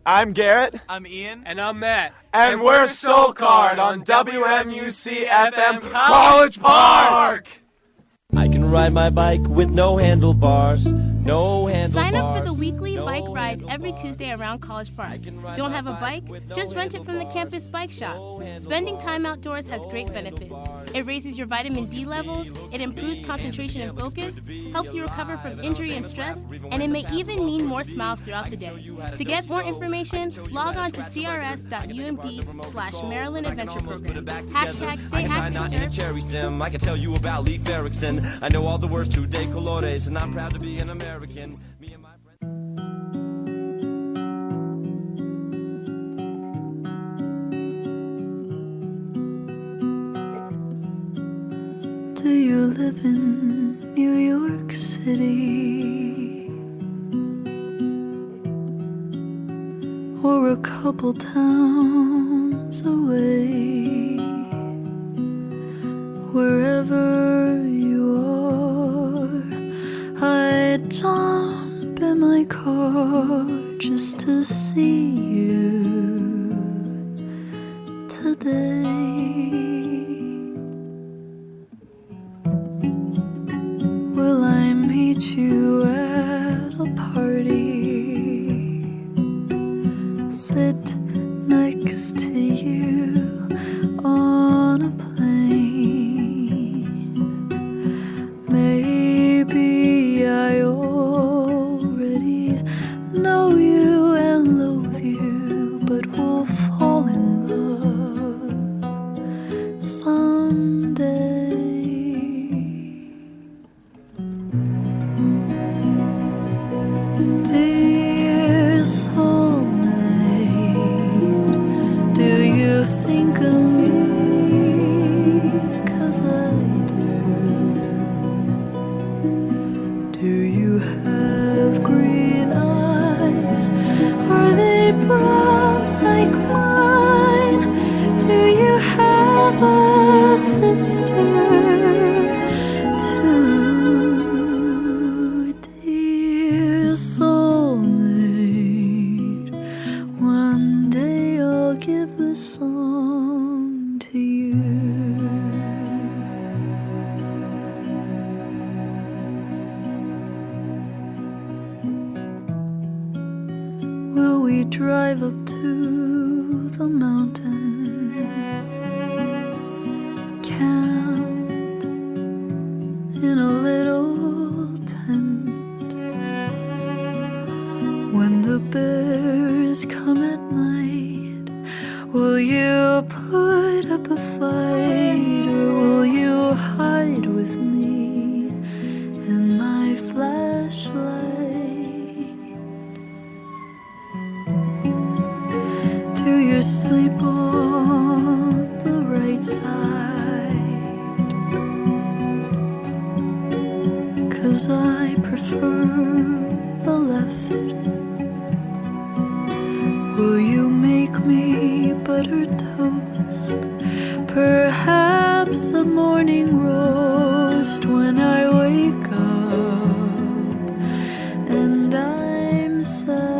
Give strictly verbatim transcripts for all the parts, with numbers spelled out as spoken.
I'm Garrett. I'm Ian. And I'm Matt. And, and we're Soul Card on W M U C F M College Park! I can ride my bike with no handlebars, no handlebars. Sign up for the weekly no bike rides every Tuesday around College Park. Don't have a bike? Just rent it from the campus bike shop. Spending time outdoors has great benefits. It raises your vitamin D levels, it improves concentration and focus, helps you recover from injury and stress, and it may even mean more smiles throughout the day. To get more information, log on to crs.umd slash Maryland Adventure Program. Hashtag stay active, cherry stem. I can tell you about Leif Erikson. I know all the words to De Colores, and I'm proud to be an American. Me and my friend. Do you live in New York City? Or a couple towns away? Wherever you are, I'd jump in my car just to see you today. Will I meet you at a party? Sit next to you on a plane. Maybe I already know you and loathe you, but we'll fall in love someday. Dear soulmate, do you think of me? 'Cause I do. Do you have green eyes? Are they brown like mine? Do you have a sister? Soulmate, one day I'll give this song to you. Will we drive up to the mountain, camp in a little tent? When the bears come at night, will you put up a fight, or will you hide with me and my flashlight? Do you sleep on the right side? 'Cause I prefer the left. Will you make me buttered toast? Perhaps a morning roast when I wake up and I'm sad.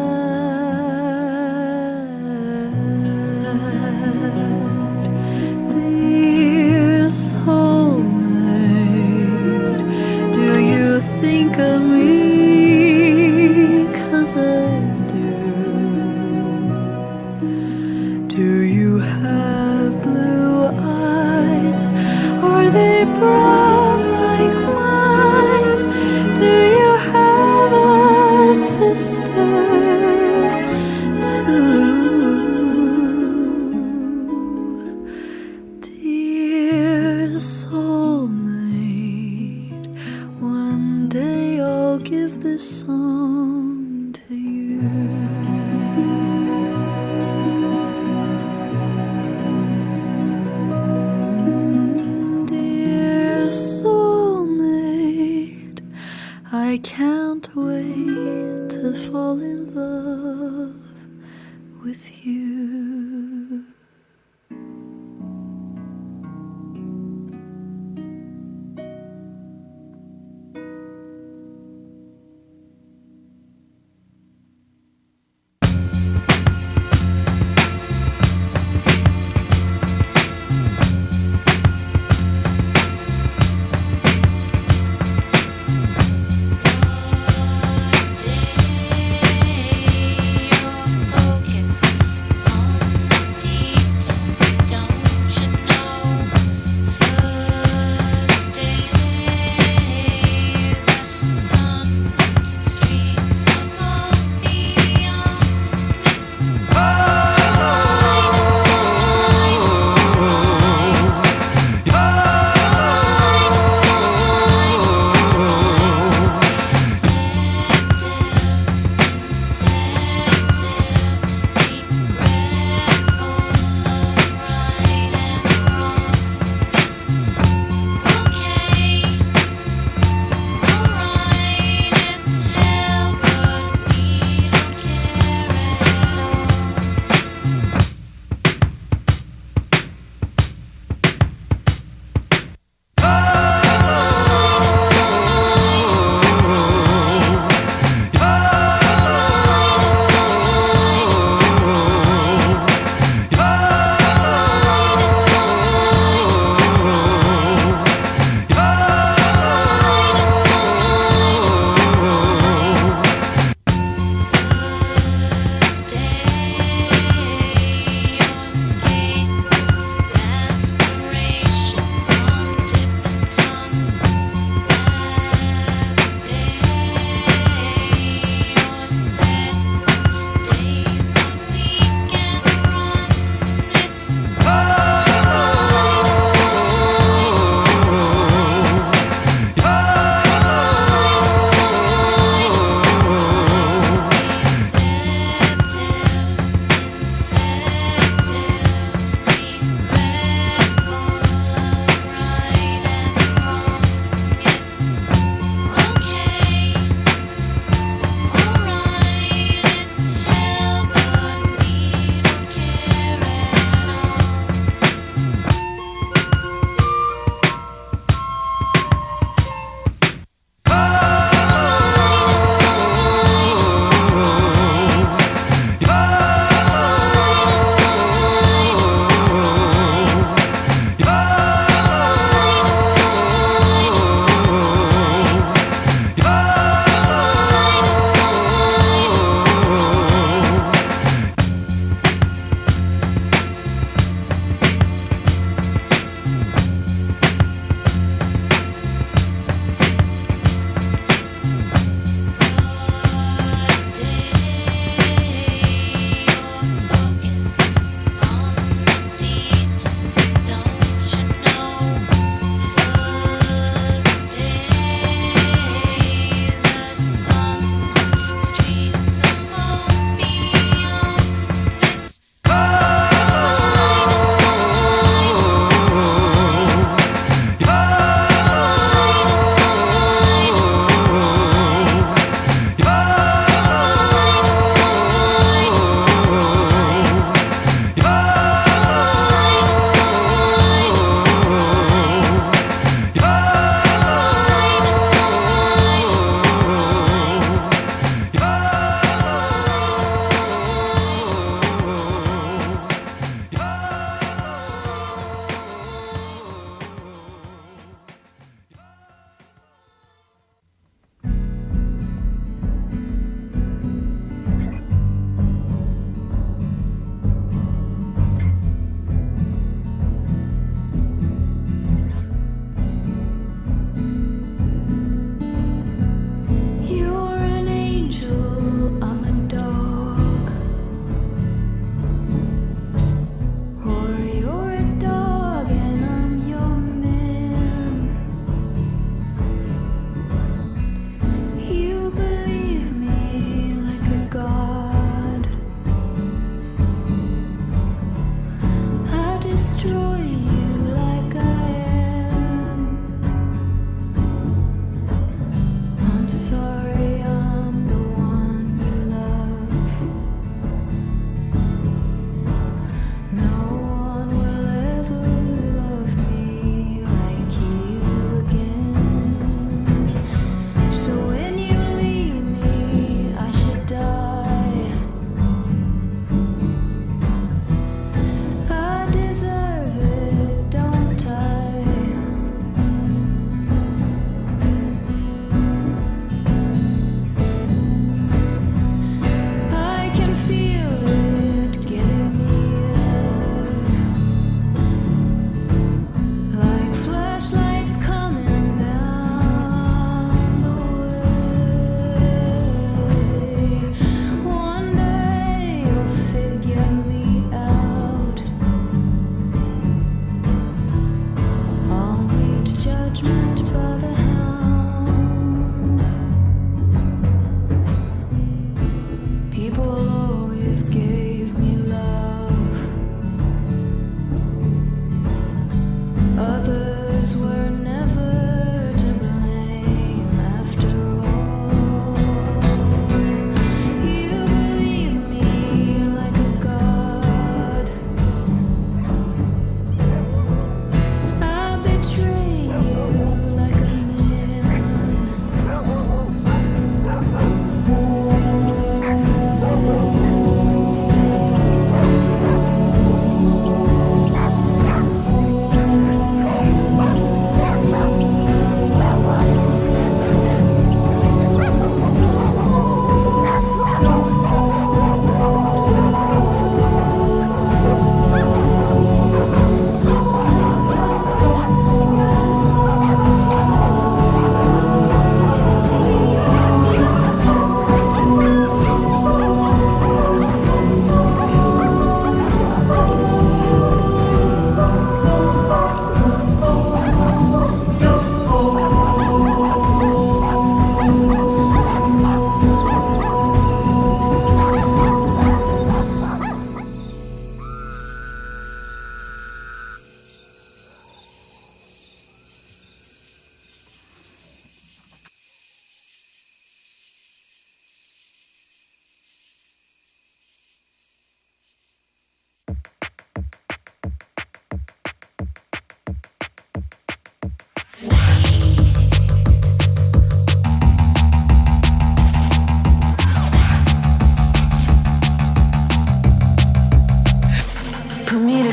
Dear soulmate, do you think of me? 'Cause I do you have blue eyes? Are they brown like mine? Do you have a sister too? Dear soulmate, one day I'll give this song to you. I can't wait to fall in love with you.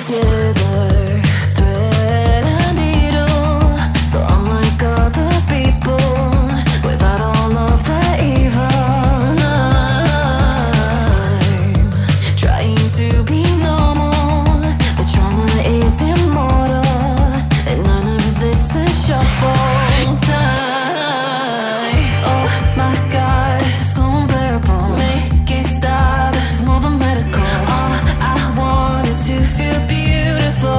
together, thread and needle. So unlike other people, without all of the evil, I'm trying to be normal. The trauma is immortal, and none of this is shuffle time. Oh my God, this is so unbearable. Make it stop. This is more than medical. All I want is to feel beautiful.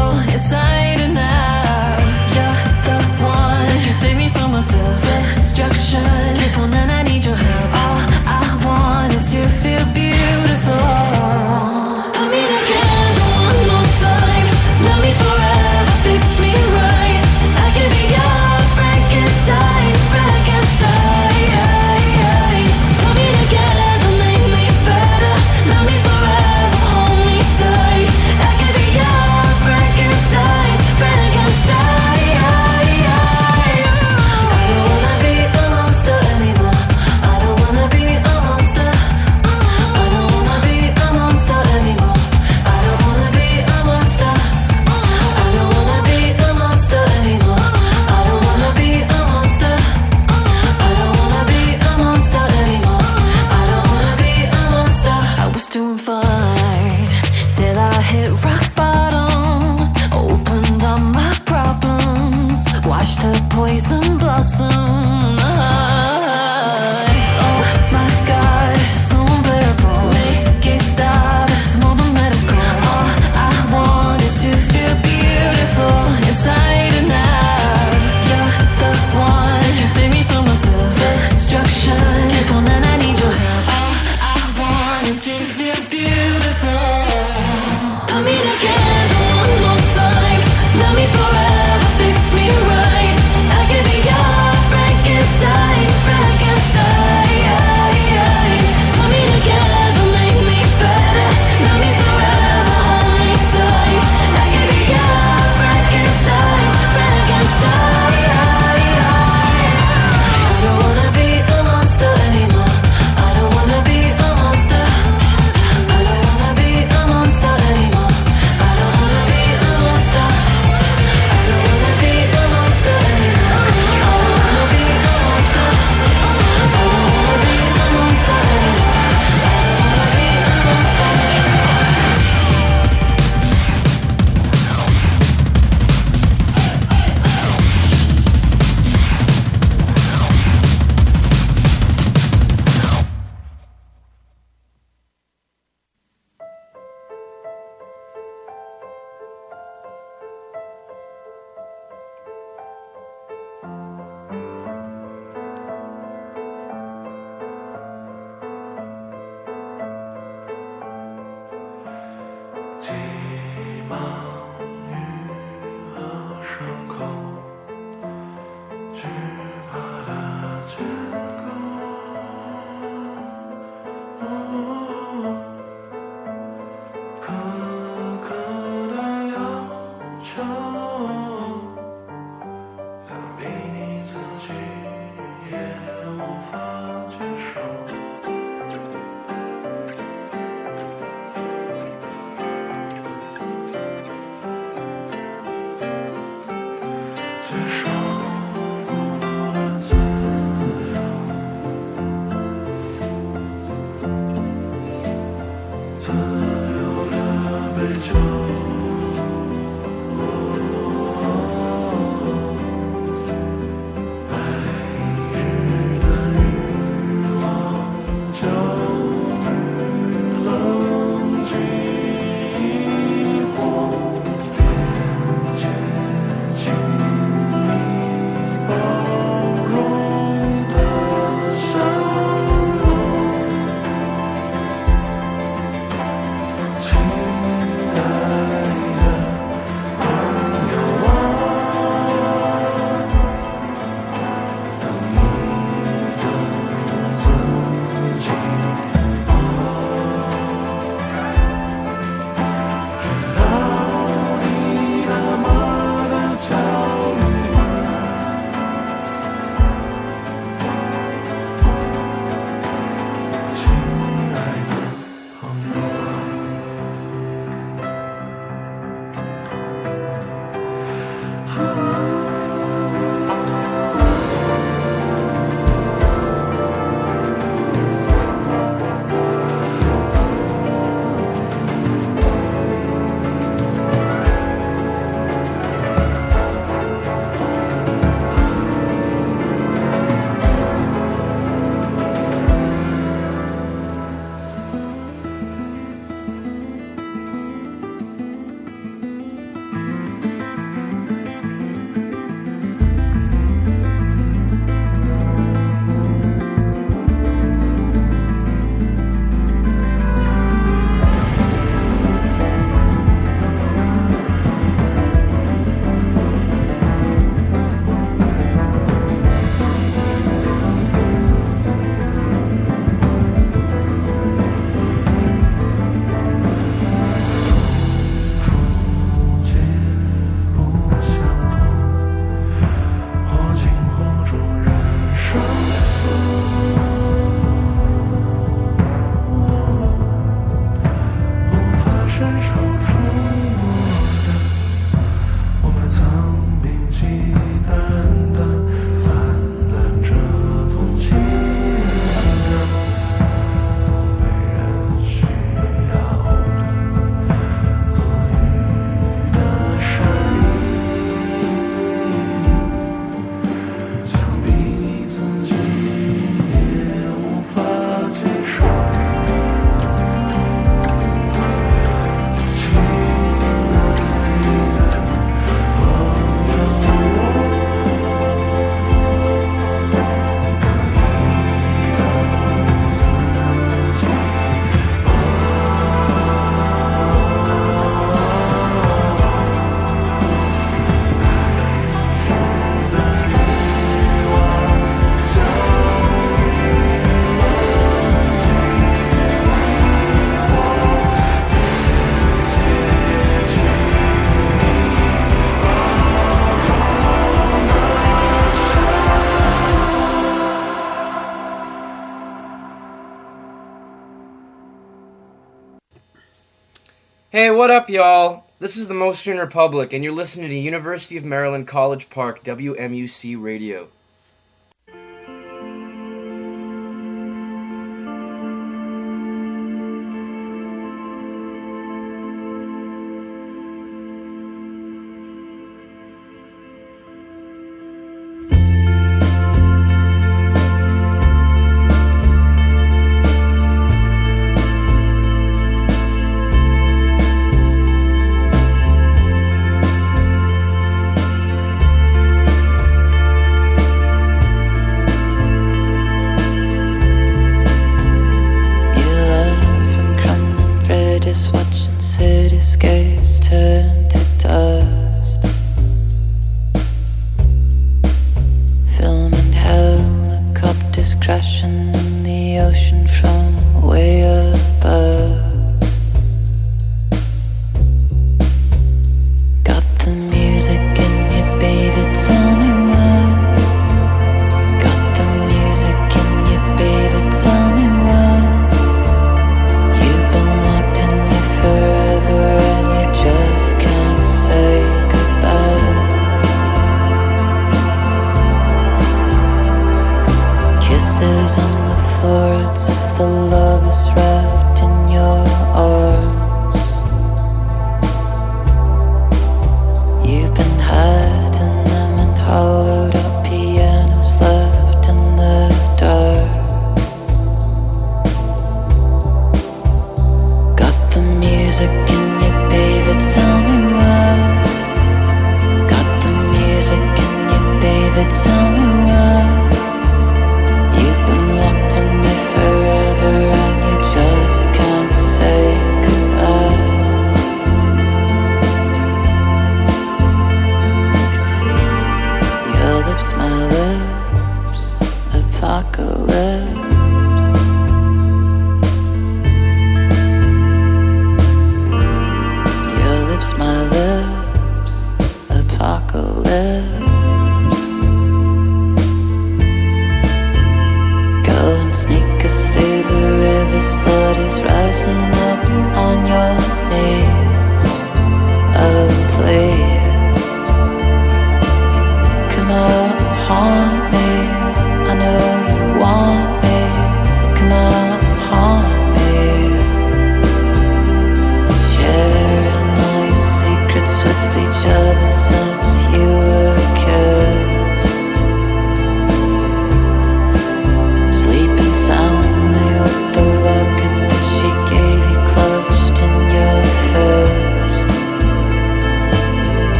Hey, what up, y'all? This is the Motion Republic, and you're listening to University of Maryland College Park, W M U C Radio.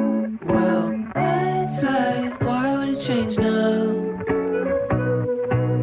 change now.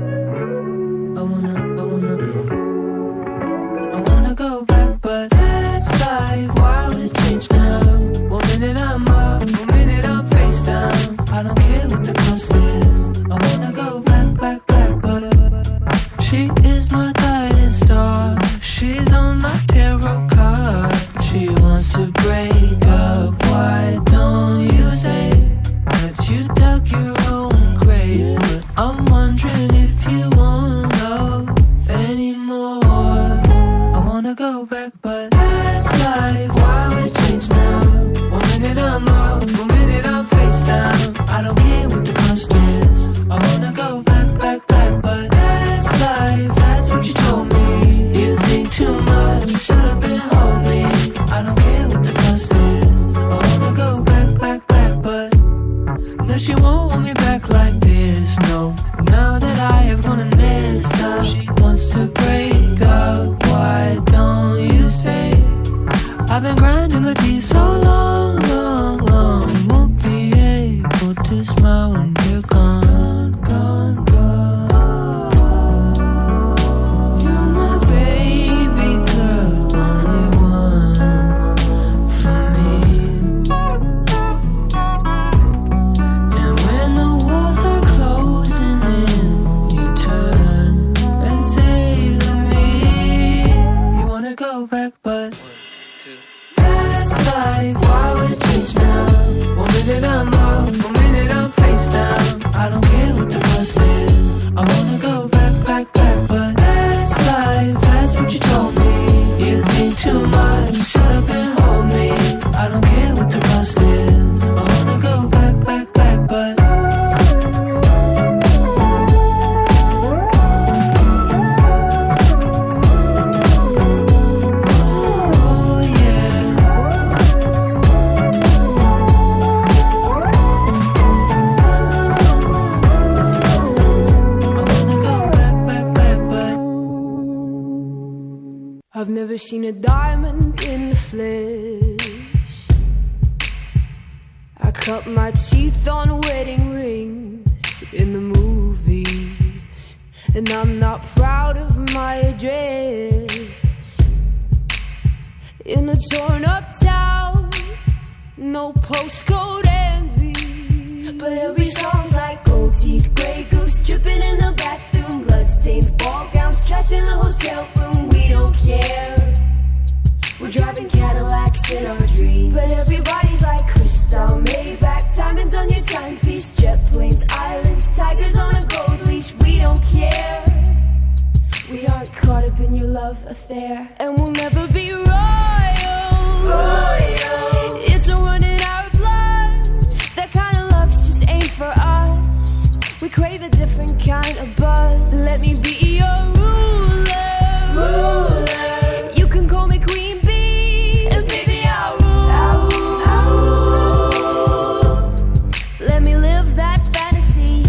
don't care what the cost is. I wanna go back, back, back, but she is my guiding star. She's on my tarot card. She wants to break up. Why don't you say that you dug your own grave? But I'm wondering if you won't love anymore. I wanna go back, but that's life. Why would it change now? One minute I'm up, one minute I'm face down. I don't care what the cost is. I wanna go back, back, back, but that's life. That's what you told me. You think too much, shut up and hold me. I don't care what the cost is. I wanna go back, back, back, but no, she won't want me back like this, no. Now that I have gone and messed up, she wants to break up. Why don't you stay? I've been grinding my teeth so long, long, long. Won't be able to smile when you're gone, gone, gone. You're my baby girl, only one for me. And when the walls are closing in, you turn and say to me, you wanna go back, but that's life. Why would it change now? One minute I'm up, one minute I'm face down. I don't care what the cost is. I wanna go back, back, back, but that's life. That's what you told me. You think too much, shut up and hold me. I don't care what the cost is. I wanna go back, back, back, but I've never seen a diamond in the flesh. I cut my teeth on wedding rings in the movies, and I'm not proud of my address. In a torn up town, no postcode envy, but every song's like gold teeth, grey goose dripping in the bathroom, bloodstains, ball gowns, trash in the hotel room. We don't care. We're driving Cadillacs in our dreams, but everybody's like crystal, Maybach, diamonds on your timepiece, jet planes, islands, tigers on a gold leash. We don't care. We aren't caught up in your love affair, and we'll never be royals. Royals. It's a run in our blood. That kind of luck's just ain't for us. We crave a different kind of buzz. Let me be your ruler. Ruler. You can call me Queen Bee, and baby I'll rule. I'll rule. I'll rule. Let me live that fantasy.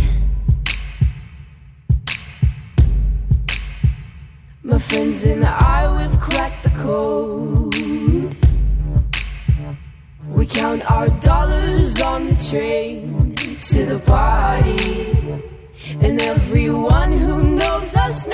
My friends and I, we've cracked the code. We count our dollars on the train to the party, and everyone who knows us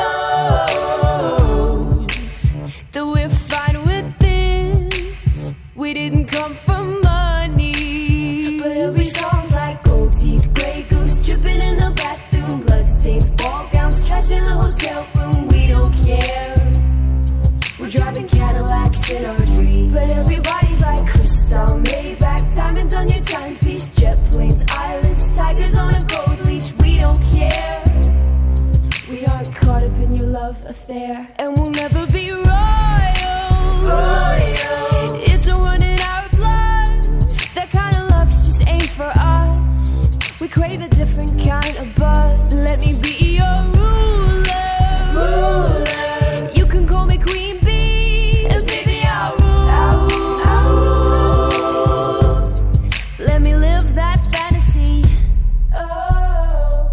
knows that we're fine with this. We didn't come for money, but every song's like gold teeth, grey goose dripping in the bathroom, bloodstains, ball gowns, trash in the hotel room. We don't care. We're driving Cadillacs in our dreams, but everybody's like crystal, Maybach, diamonds on your timepiece, jet planes, islands, tigers on a gold leash. We don't care. We aren't caught up in your love affair, and we'll never be royals. Royals. It's a run in our blood. That kind of luck's just ain't for us. We crave a different kind of buzz. Let me be your ruler. Ruler. You can call me Queen Bee, and baby I'll rule. I'll rule. I'll rule. Let me live that fantasy. Oh,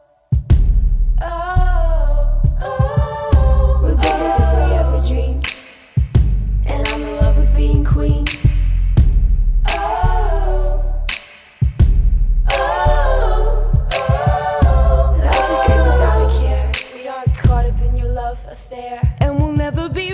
oh, oh. We're better than we ever dreamed, and I'm in love with being queen. Oh, oh, oh. Life is great without a care. We aren't caught up in your love affair, and we'll never be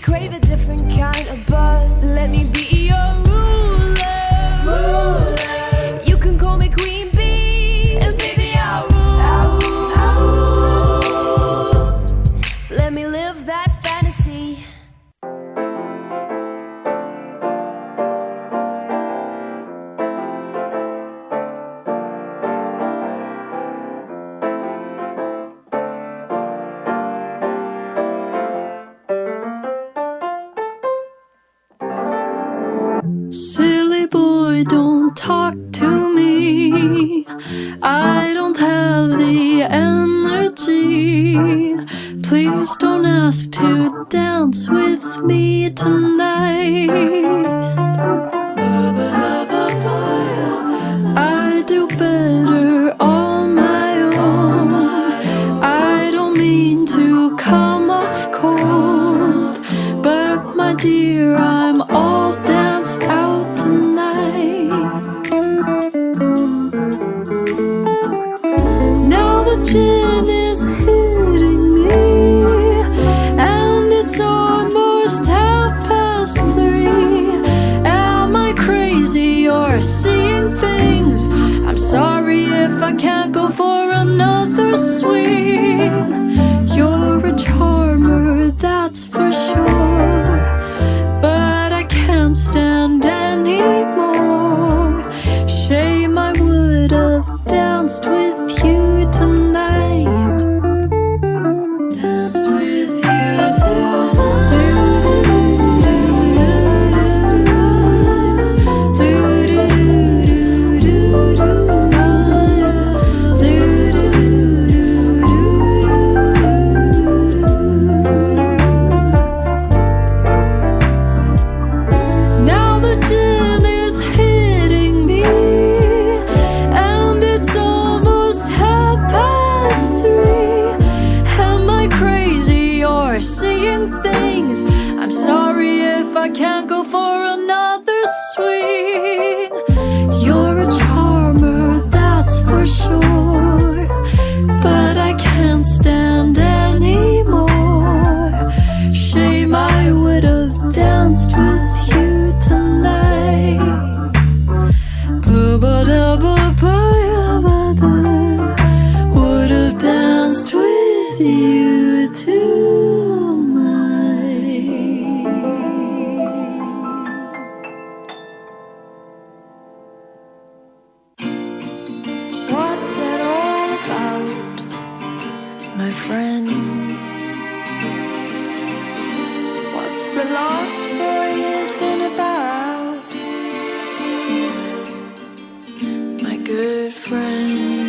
crave a different kind of buzz. Let me be your ruler. ruler. You can call me Queen Bee, and baby I'll rule. I'll rule. I'll rule. Let me live that fantasy. Silly boy, don't talk to me. I don't have the energy. Please don't ask to dance with me tonight. I do better on my own. I don't mean to come off cold, but my dear, I'm all danced out tonight. Now the gin is hitting me, and it's almost half past three. Am I crazy or seeing things? I'm sorry if I can't go for another swing. You're a charmer, that's for sure, but I can't stand anymore. Shame I would have danced with you tonight. Danced with you Now the gin is hitting me, and it's almost half past three. Am I crazy or seeing things? I'm sorry if I can't go for another swing. You're a charmer, that's for sure, but I can't stand anymore. Shame I would have danced with you tonight. Would have danced with you tonight. What's it all about, my friend? What's the last four years been about, my good friend?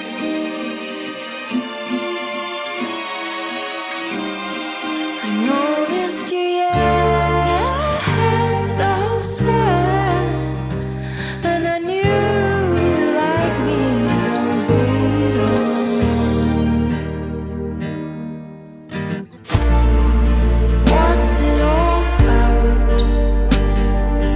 I noticed you, yes, the hostess, and I knew you like me, I was waiting on. What's it all about,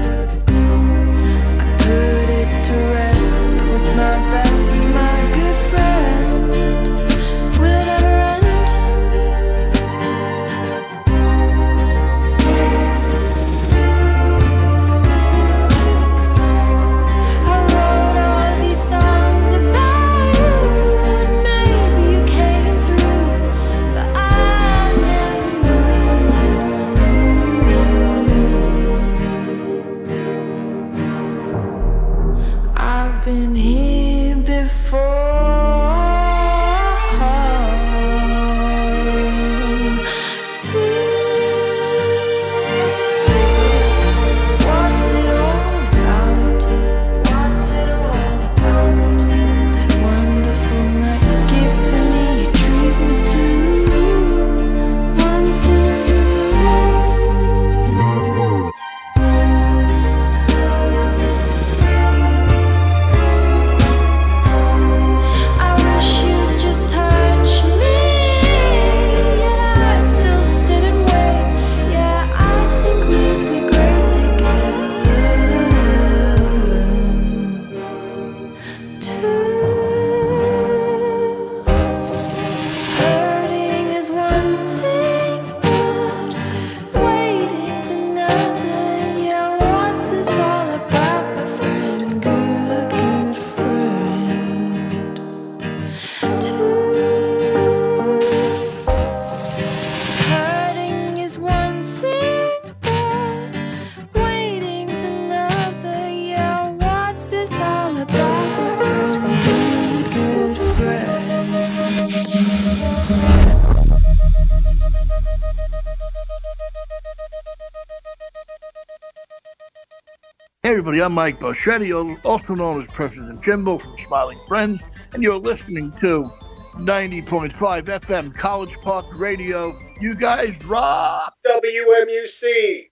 Hey everybody, I'm Mike Boschetti, also known as President Jimbo from Smiling Friends, and you're listening to ninety point five F M College Park Radio. You guys rock! W M U C!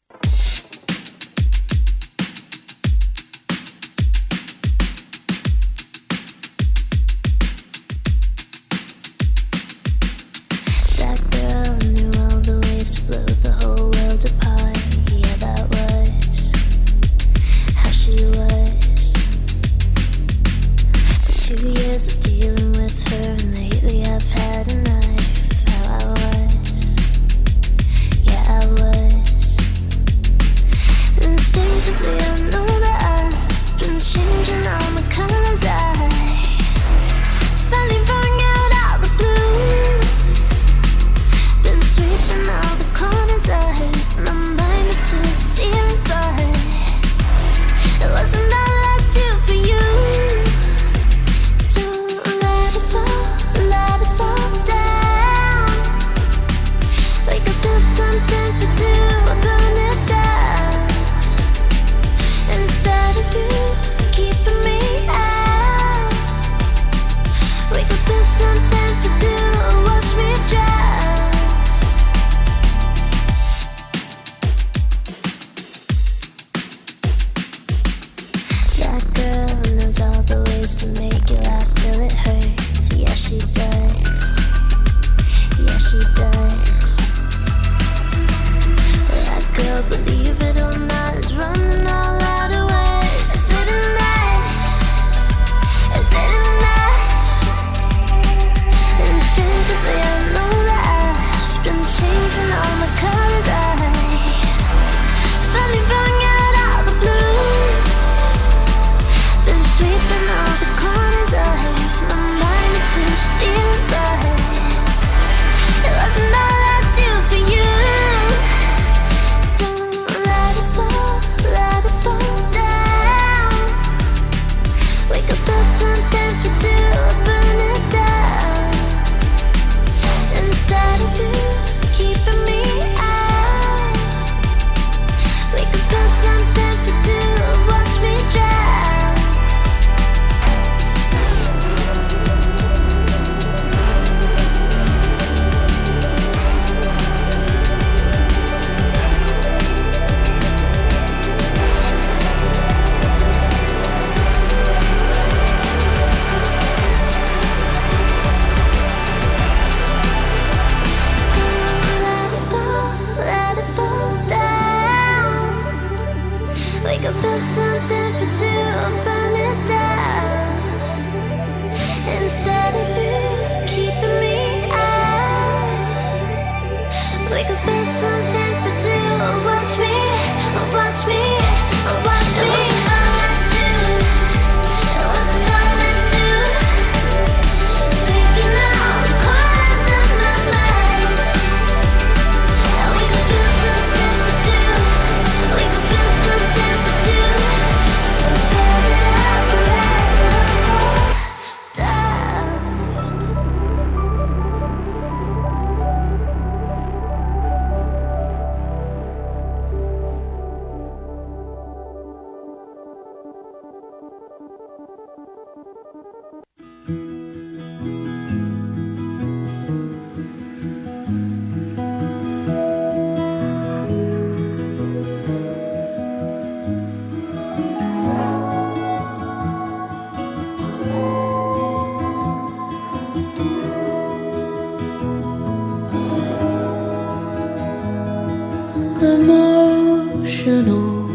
Emotional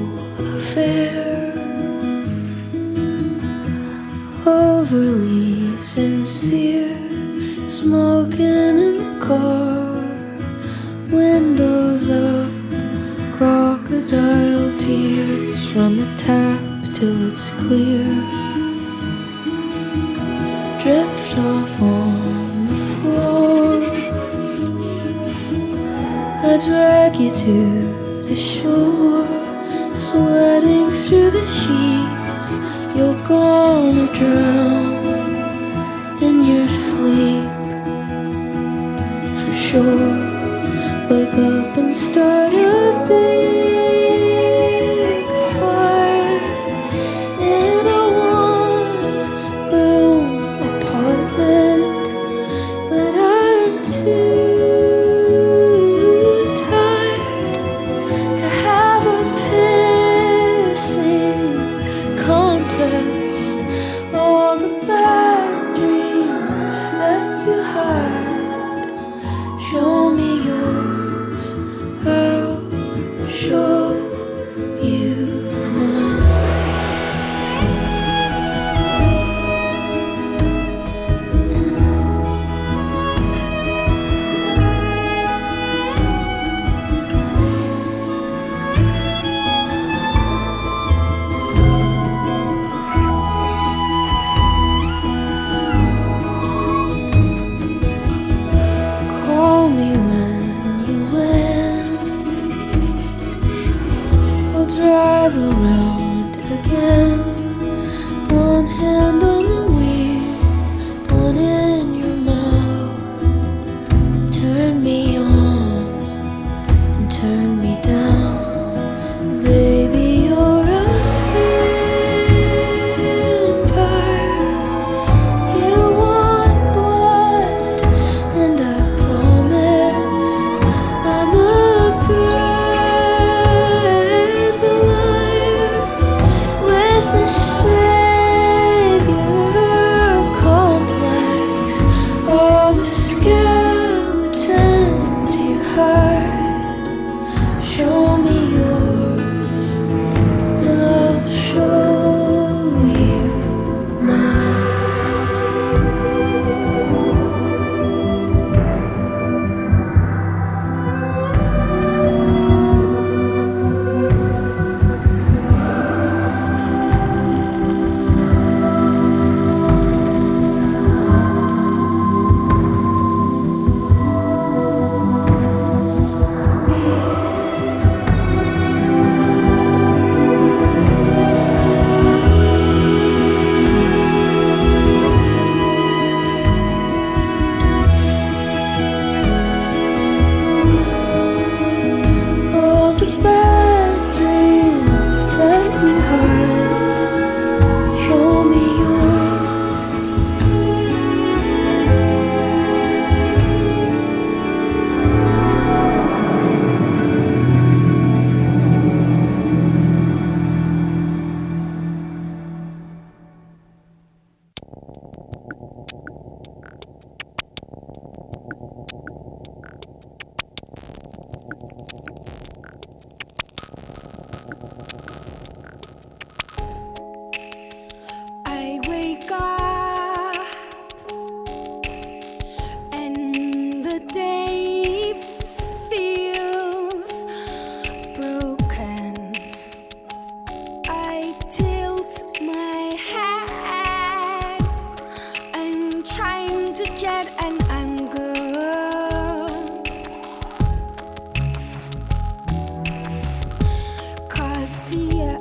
affair, overly sincere, smoking in the car, windows up, crocodile tears from the tap till it's clear, drift off on the floor, I drag you to the shore, sweating through the sheets, you're gonna drown in your sleep, for sure. Wake up and start a big fire, drive around again. One hand on the wheel, one in your mouth. Turn me on and turn me down. Baby, you're a vampire. You want blood, and I promised I'm a brave liar with a savior complex. All the skeletons you hide, show me yours, and I'll show you mine. All the bad dreams that we had, show me yours. I wake up and the day feels broken. I tilt my head. I'm trying to get an angle, 'cause the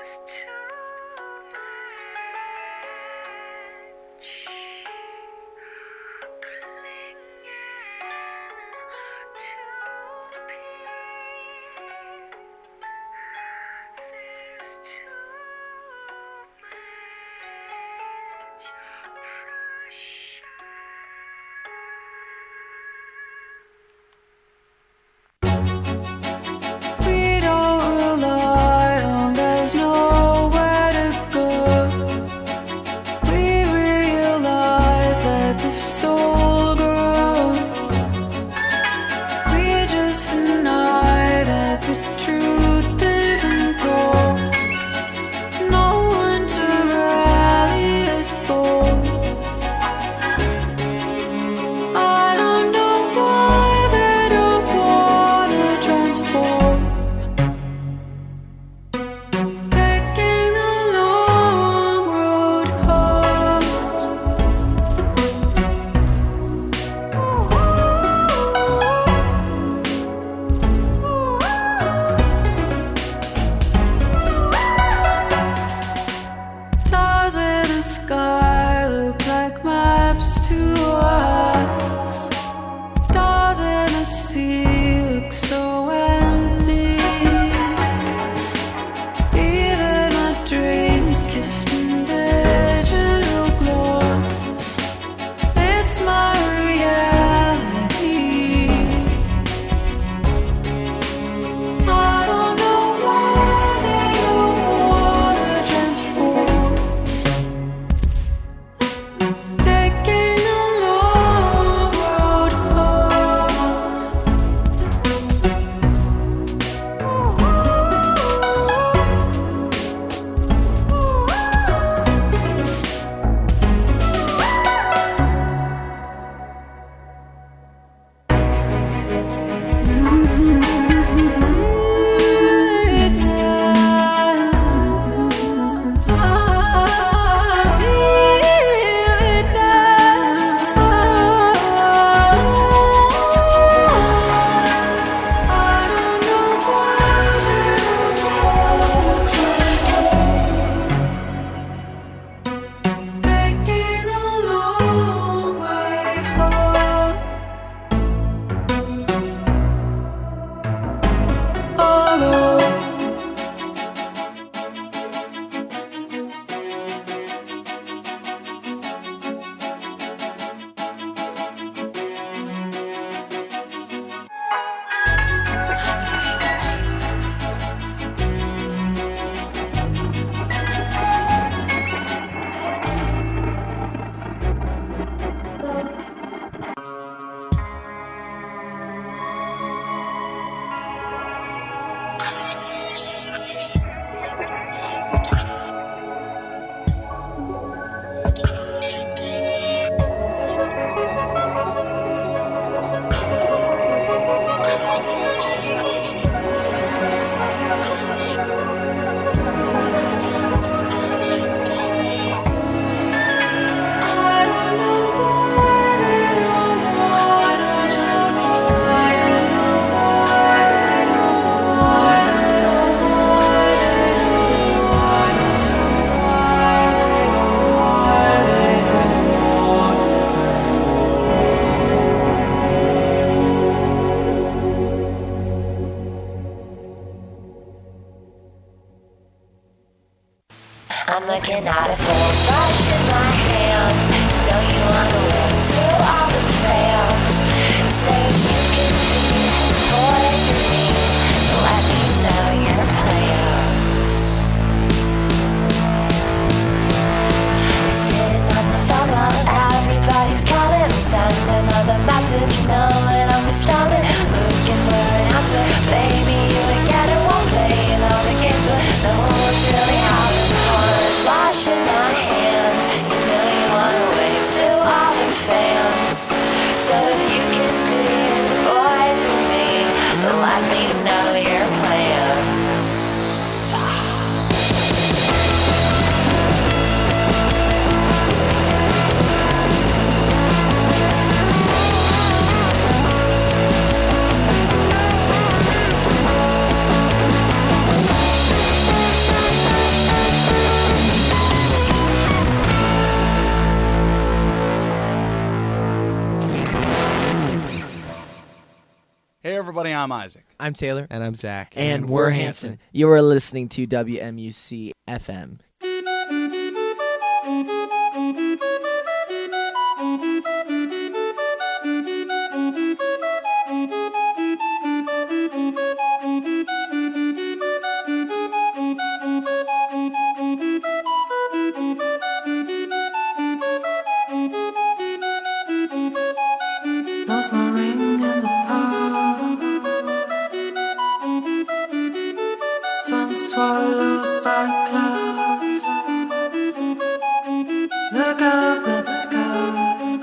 I'm looking at a full flash in my hand. Know you wanna win to all the fans. Say you can be boy for me. Let me know your plans. Sitting on the phone while everybody's calling. Send another message knowing I'm stalling. Looking for an answer. Baby, you again it won't play in all the games, but no one's really having fun. Flash in my hand, you know you wanna wait till all the fans. everybody. I'm Isaac. I'm Taylor. And I'm Zach. And, and we're Hanson. Hanson. You are listening to W M U C F M. Lost my ring in the park. Sun swallowed by clouds. Look up at the skies.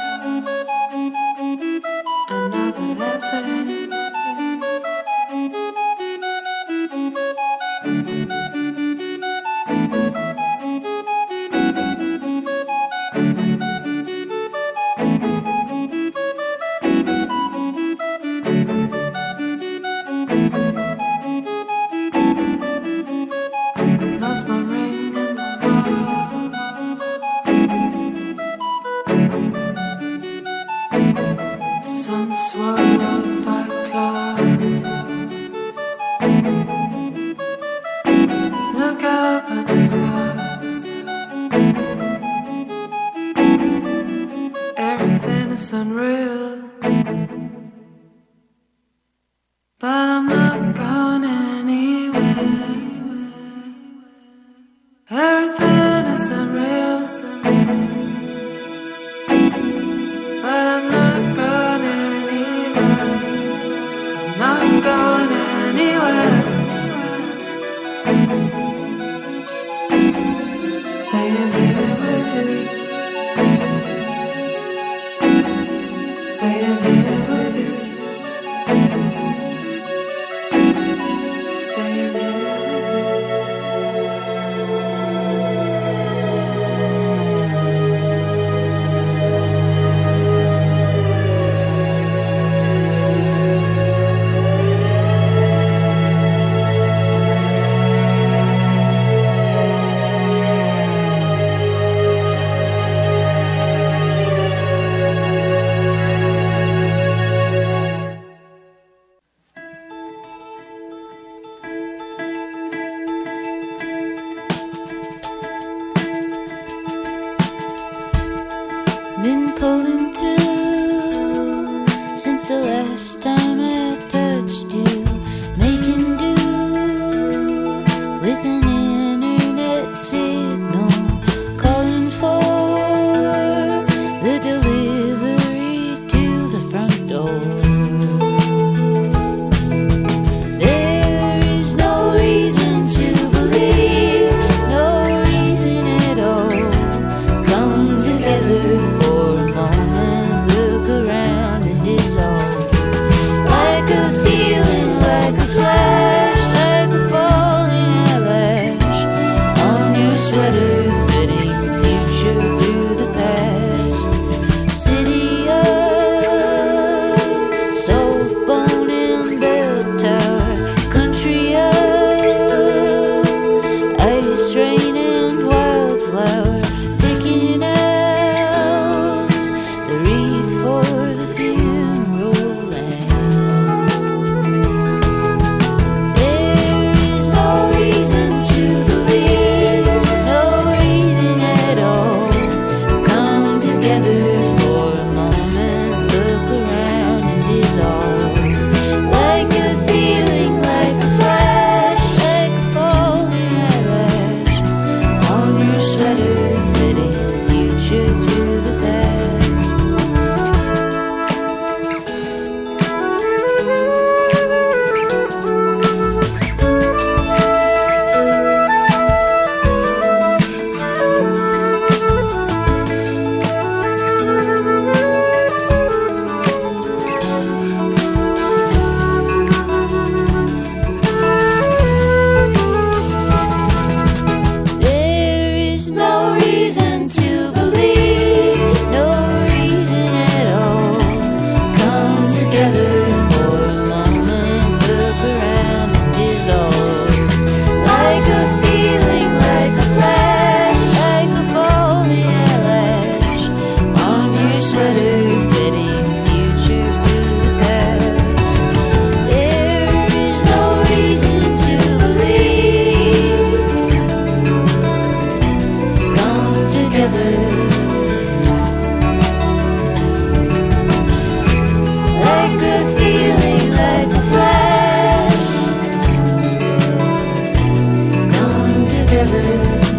Another airplane. Lost my ring in the park. Sun swallowed by clouds. Look up at the skies. Everything is unreal, but I'm not going anywhere. Everything is unreal, but I'm not going anywhere. I'm not going anywhere. Staying here with you. Staying here with you. Staying here with you. Been pulling through since the last time I touched you, making do with an internet signal, calling for the delivery to the front door. There is no reason to believe, no reason at all. Come together for a moment, look around and dissolve. Like a feeling, like a flash, like a falling eyelash on your sweater, threading the future through the past. City of salt, bone and bell tower, country of ice, rain and wildflower, picking out the wreath for the funeral land. There is no reason to believe, no together.